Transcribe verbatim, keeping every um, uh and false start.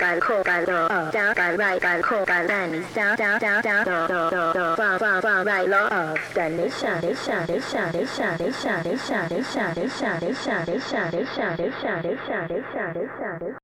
การโคการโดเออจ้าการไรการโคการแอนนี่จ้าจ้าจ้าจ้าโดโดโดโดฟ้าฟ้าฟ้าไรล้อเออกันเดชาเดชาเดชาเดชาเดชาเดชาเดชาเดชาเดชาเดชาเดชาเดชาเดชาเดชาเดชาเดชา